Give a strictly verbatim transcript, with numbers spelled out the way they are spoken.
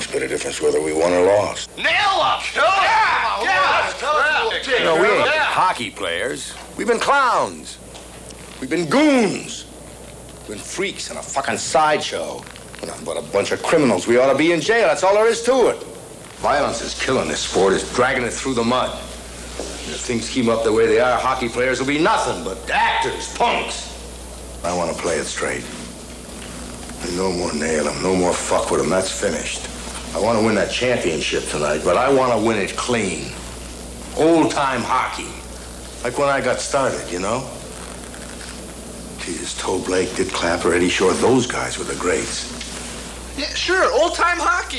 bit of difference whether we won or lost. Nail up! Show yeah! Yeah! Yeah! You know, we ain't hockey players. We've been clowns. We've been goons. We've been freaks in a fucking sideshow. We're nothing but a bunch of criminals. We ought to be in jail. That's all there is to it. Violence is killing this sport. It's dragging it through the mud. And if things keep up the way they are, hockey players will be nothing but actors, punks. I want to play it straight. No more nail him, no more fuck with him. That's finished. I want to win that championship tonight, but I want to win it clean. Old-time hockey. Like when I got started, you know? Jesus, Toe Blake, Dick Clapper, Eddie Shore, those guys were the greats. Yeah, sure, old-time hockey.